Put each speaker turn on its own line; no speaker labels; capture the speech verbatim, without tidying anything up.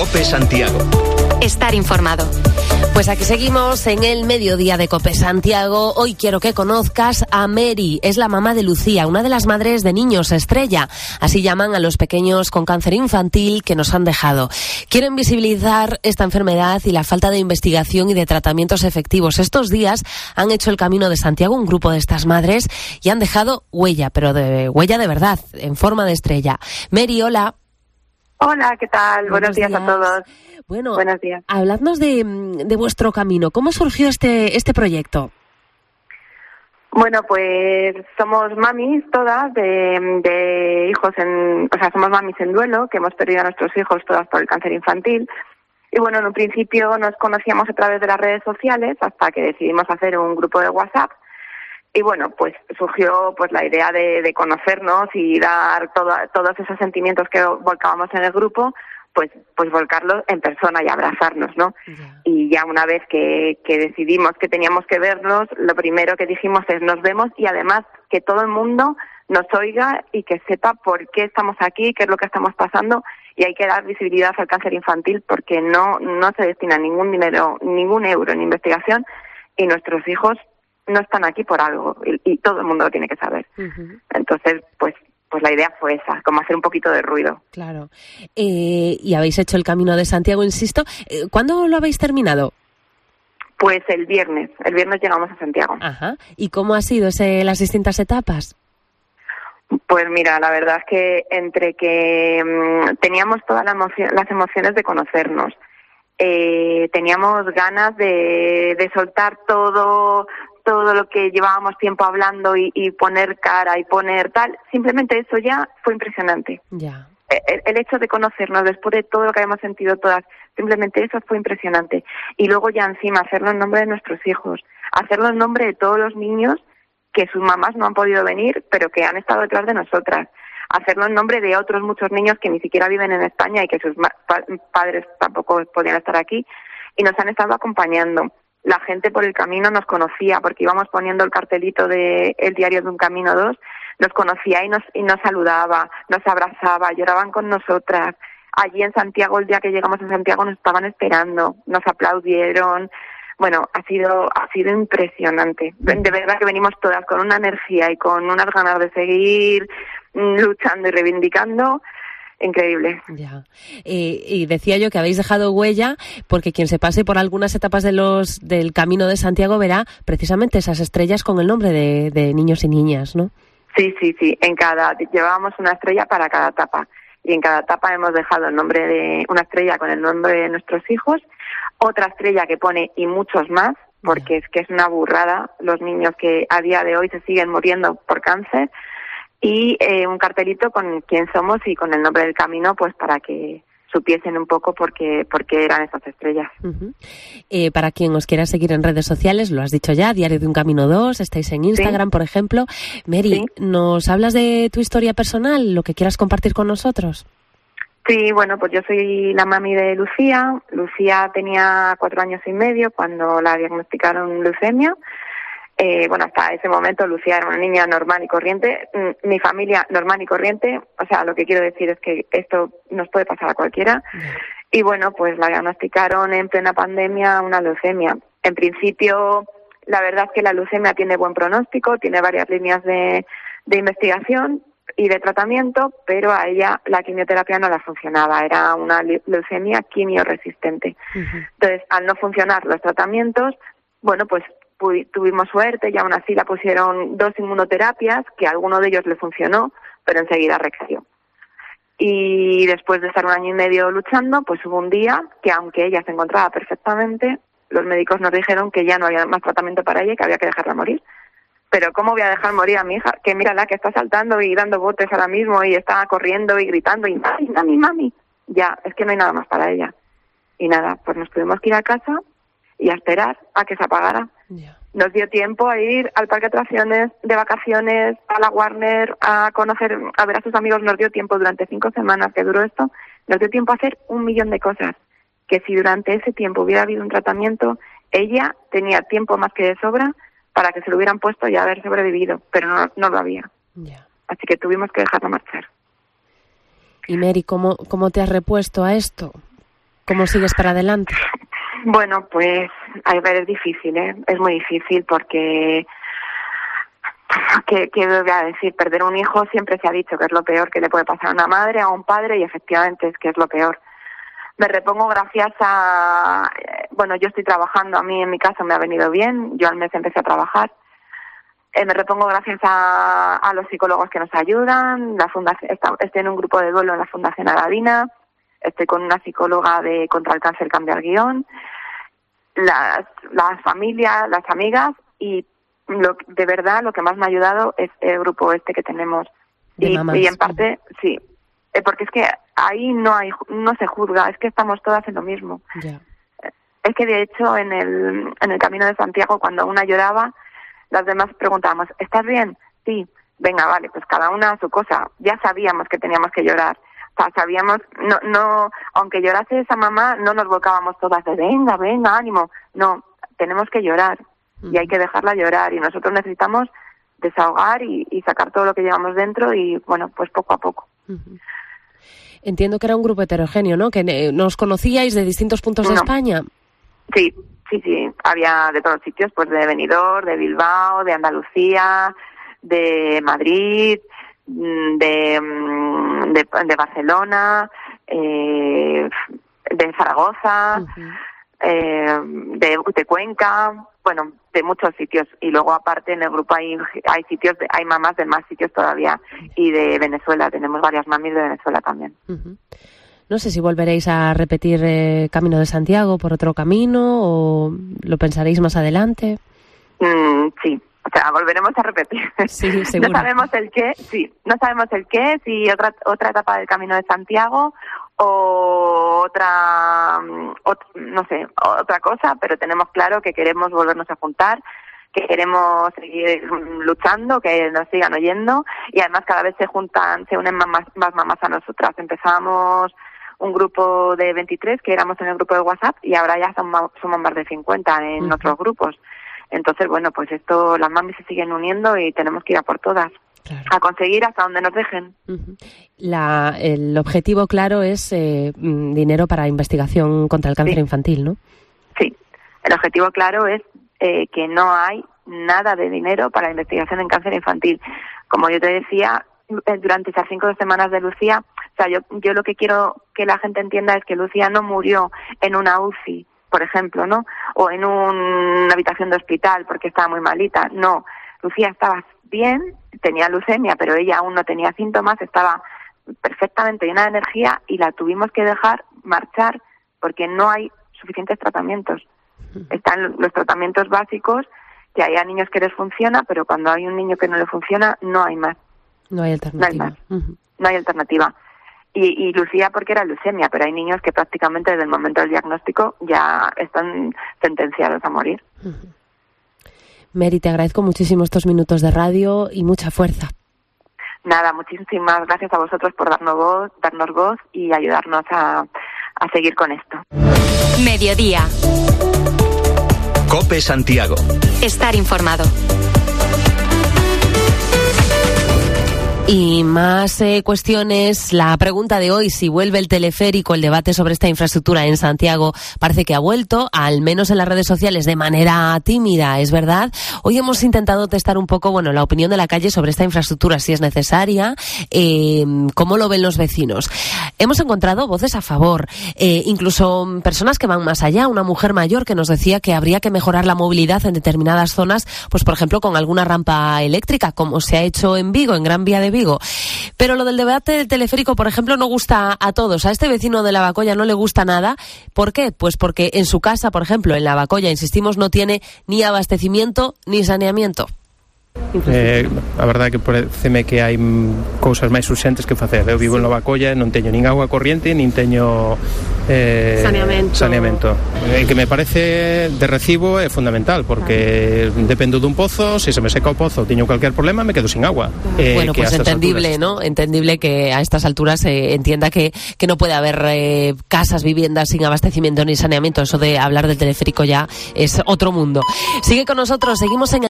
COPE Santiago.
Estar informado. Pues aquí seguimos en el mediodía de COPE Santiago. Hoy quiero que conozcas a Mary. Es la mamá de Lucía, una de las madres de niños estrella. Así llaman a los pequeños con cáncer infantil que nos han dejado. Quieren visibilizar esta enfermedad y la falta de investigación y de tratamientos efectivos. Estos días han hecho el Camino de Santiago un grupo de estas madres y han dejado huella, pero de huella de verdad, en forma de estrella. Mary, hola.
Hola, ¿qué tal?
Buenos,
Buenos días,
días
a todos.
Bueno,
Buenos días.
Habladnos de, de vuestro camino. ¿Cómo surgió este este proyecto?
Bueno, pues somos mamis todas de, de hijos en... O sea, somos mamis en duelo, que hemos perdido a nuestros hijos todas por el cáncer infantil. Y bueno, en un principio nos conocíamos a través de las redes sociales hasta que decidimos hacer un grupo de WhatsApp. Y bueno, pues surgió pues la idea de, de conocernos y dar todo, todos esos sentimientos que volcábamos en el grupo, pues pues volcarlos en persona y abrazarnos, ¿no? Yeah. Y ya una vez que, que decidimos que teníamos que vernos, lo primero que dijimos es nos vemos y además que todo el mundo nos oiga y que sepa por qué estamos aquí, qué es lo que estamos pasando, y hay que dar visibilidad al cáncer infantil porque no no se destina ningún dinero, ningún euro en investigación, y nuestros hijos no están aquí por algo y, y todo el mundo lo tiene que saber. Uh-huh. Entonces, pues pues la idea fue esa, como hacer un poquito de ruido.
Claro. Eh, y habéis hecho el Camino de Santiago, insisto. ¿Cuándo lo habéis terminado?
Pues el viernes. El viernes llegamos a Santiago.
Ajá. ¿Y cómo ha sido ese, las distintas etapas?
Pues mira, la verdad es que entre que mmm, teníamos todas las, emoción, las emociones de conocernos, eh, teníamos ganas de, de soltar todo... todo lo que llevábamos tiempo hablando y, y poner cara y poner tal, simplemente eso ya fue impresionante.
Ya.
El, el hecho de conocernos después de todo lo que habíamos sentido todas, simplemente eso fue impresionante. Y luego ya encima hacerlo en nombre de nuestros hijos, hacerlo en nombre de todos los niños que sus mamás no han podido venir, pero que han estado detrás de nosotras. Hacerlo en nombre de otros muchos niños que ni siquiera viven en España y que sus ma- pa- padres tampoco podían estar aquí y nos han estado acompañando. La gente por el camino nos conocía porque íbamos poniendo el cartelito de El Diario de un Camino dos, nos conocía y nos y nos saludaba, nos abrazaba, lloraban con nosotras. Allí en Santiago, el día que llegamos a Santiago, nos estaban esperando, nos aplaudieron. Bueno, ha sido ha sido impresionante. De verdad que venimos todas con una energía y con unas ganas de seguir luchando y reivindicando. Increíble.
Ya. Eh, y decía yo que habéis dejado huella porque quien se pase por algunas etapas de los del Camino de Santiago verá precisamente esas estrellas con el nombre de, de niños y niñas, ¿no?
Sí, sí, sí. En cada llevábamos una estrella para cada etapa y en cada etapa hemos dejado el nombre de una estrella con el nombre de nuestros hijos, otra estrella que pone y muchos más, porque ya. Es que es una burrada los niños que a día de hoy se siguen muriendo por cáncer. Y eh, un cartelito con quién somos y con el nombre del camino, pues para que supiesen un poco por qué, por qué eran esas estrellas.
Uh-huh. Eh, para quien os quiera seguir en redes sociales, lo has dicho ya, Diario de un Camino dos, estáis en Instagram, ¿sí? Por ejemplo. Mary, ¿sí? ¿Nos hablas de tu historia personal, lo que quieras compartir con nosotros?
Sí, bueno, pues yo soy la mami de Lucía. Lucía tenía cuatro años y medio cuando la diagnosticaron leucemia. Eh, bueno, hasta ese momento Lucía era una niña normal y corriente, mm, mi familia normal y corriente, o sea, lo que quiero decir es que esto nos puede pasar a cualquiera. Y bueno, pues la diagnosticaron en plena pandemia una leucemia. En principio, la verdad es que la leucemia tiene buen pronóstico, tiene varias líneas de, de investigación y de tratamiento, pero a ella la quimioterapia no la funcionaba, era una leucemia quimioresistente. Uh-huh. Entonces, al no funcionar los tratamientos, bueno, pues tuvimos suerte y aún así la pusieron dos inmunoterapias, que a alguno de ellos le funcionó, pero enseguida recayó. Y después de estar un año y medio luchando, pues hubo un día que aunque ella se encontraba perfectamente, los médicos nos dijeron que ya no había más tratamiento para ella y que había que dejarla morir. Pero ¿cómo voy a dejar morir a mi hija? Que mírala, que está saltando y dando botes ahora mismo y está corriendo y gritando y mami, mami, mami. Ya, es que no hay nada más para ella. Y nada, pues nos tuvimos que ir a casa y a esperar a que se apagara. Yeah. Nos dio tiempo a ir al parque de atracciones, de vacaciones, a la Warner, a conocer, a ver a sus amigos. Nos dio tiempo durante cinco semanas que duró esto, nos dio tiempo a hacer un millón de cosas. Que si durante ese tiempo hubiera habido un tratamiento, ella tenía tiempo más que de sobra para que se lo hubieran puesto y haber sobrevivido, pero no, no lo había. Yeah. Así que tuvimos que dejarla marchar.
Y Mary, ¿cómo, cómo te has repuesto a esto? ¿Cómo sigues para adelante?
Bueno, pues a ver, es difícil, ¿eh? Es muy difícil porque, ¿qué, qué voy a decir? Perder un hijo siempre se ha dicho que es lo peor que le puede pasar a una madre, a un padre, y efectivamente es que es lo peor. Me repongo gracias a, bueno, yo estoy trabajando, a mí en mi caso me ha venido bien, yo al mes empecé a trabajar. Eh, me repongo gracias a, a los psicólogos que nos ayudan, la fundación, estoy en un grupo de duelo en la Fundación Aladina, estoy con una psicóloga de contra el cáncer Cambiar Guión, las, las familias, las amigas, y lo, de verdad lo que más me ha ayudado es el grupo este que tenemos. Y, y en parte, sí, eh, porque es que ahí no hay, no se juzga, es que estamos todas en lo mismo.
Yeah.
Es que de hecho en el, en el Camino de Santiago, cuando una lloraba, las demás preguntábamos, ¿estás bien? Sí, venga, vale, pues cada una a su cosa. Ya sabíamos que teníamos que llorar. O sea, sabíamos, no, no, aunque llorase esa mamá, no nos volcábamos todas de venga, venga, ánimo. No, tenemos que llorar y hay que dejarla llorar, y nosotros necesitamos desahogar y, y sacar todo lo que llevamos dentro, y bueno, pues poco a poco.
Uh-huh. Entiendo que era un grupo heterogéneo, ¿no? Que eh, nos conocíais de distintos puntos de
no.
España.
Sí, sí, sí, había de todos sitios, pues de Benidorm, de Bilbao, de Andalucía, de Madrid, de, de, de Barcelona, eh, de Zaragoza, uh-huh. eh, de, de Cuenca, bueno, de muchos sitios. Y luego aparte en el grupo hay hay sitios, de, hay mamás de más sitios todavía, y de Venezuela, tenemos varias mamis de Venezuela también.
Uh-huh. No sé si volveréis a repetir eh, Camino de Santiago por otro camino, o lo pensaréis más adelante.
Mm, sí, o sea, volveremos a repetir.
Sí, seguro.
No sabemos el qué, sí, no sabemos el qué, si otra otra etapa del Camino de Santiago o otra, otra, no sé, otra cosa, pero tenemos claro que queremos volvernos a juntar, que queremos seguir luchando, que nos sigan oyendo, y además cada vez se juntan, se unen más, más mamás a nosotras. Empezamos un grupo de veintitrés, que éramos en el grupo de WhatsApp, y ahora ya somos, somos más de cincuenta en uh-huh. otros grupos. Entonces, bueno, pues esto, las mamis se siguen uniendo y tenemos que ir a por todas. Claro. A conseguir hasta donde nos dejen.
Uh-huh. La, el objetivo claro es eh, dinero para investigación contra el cáncer
sí.
infantil, ¿no?
Sí, el objetivo claro es eh, que no hay nada de dinero para la investigación en cáncer infantil. Como yo te decía, durante esas cinco semanas de Lucía, o sea, yo, yo lo que quiero que la gente entienda es que Lucía no murió en una U C I, por ejemplo, ¿no? O en un, una habitación de hospital porque estaba muy malita. No, Lucía estaba bien, tenía leucemia, pero ella aún no tenía síntomas, estaba perfectamente llena de energía, y la tuvimos que dejar marchar porque no hay suficientes tratamientos. Están los tratamientos básicos, que hay a niños que les funciona, pero cuando hay un niño que no le funciona, no hay más.
No hay alternativa.
No hay más. Uh-huh. No hay alternativa. Y, y Lucía porque era leucemia, pero hay niños que prácticamente desde el momento del diagnóstico ya están sentenciados a morir.
Uh-huh. Mary, te agradezco muchísimo estos minutos de radio y mucha fuerza.
Nada, muchísimas gracias a vosotros por darnos voz, darnos voz y ayudarnos a, a seguir con esto.
Mediodía.
COPE Santiago.
Estar informado.
Y más eh, cuestiones. La pregunta de hoy, si vuelve el teleférico, el debate sobre esta infraestructura en Santiago parece que ha vuelto, al menos en las redes sociales, de manera tímida, es verdad. Hoy hemos intentado testar un poco, bueno, la opinión de la calle sobre esta infraestructura, si es necesaria, eh, cómo lo ven los vecinos. Hemos encontrado voces a favor, eh, incluso personas que van más allá. Una mujer mayor que nos decía que habría que mejorar la movilidad en determinadas zonas, pues por ejemplo con alguna rampa eléctrica, como se ha hecho en Vigo, en Gran Vía de Vigo. Pero lo del debate del teleférico, por ejemplo, no gusta a todos. A este vecino de Lavacolla no le gusta nada. ¿Por qué? Pues porque en su casa, por ejemplo, en Lavacolla, insistimos, no tiene ni abastecimiento ni saneamiento.
Eh, a verdade que pareceme que hai cousas máis urxentes que facer. Eu vivo en Lavacolla, non teño nin agua corriente, nin teño eh,
saneamento,
saneamento. Eh, que me parece de recibo é fundamental, porque claro, dependo dun pozo, se se me seca o pozo, teño cualquier problema, me quedo sin agua. Eh,
bueno, pues entendible, ¿no? Entendible que a estas alturas se eh, entienda que, que no puede haber eh, casas, viviendas sin abastecimiento ni saneamiento. Eso de hablar del teleférico ya es otro mundo. Sigue con nosotros, seguimos en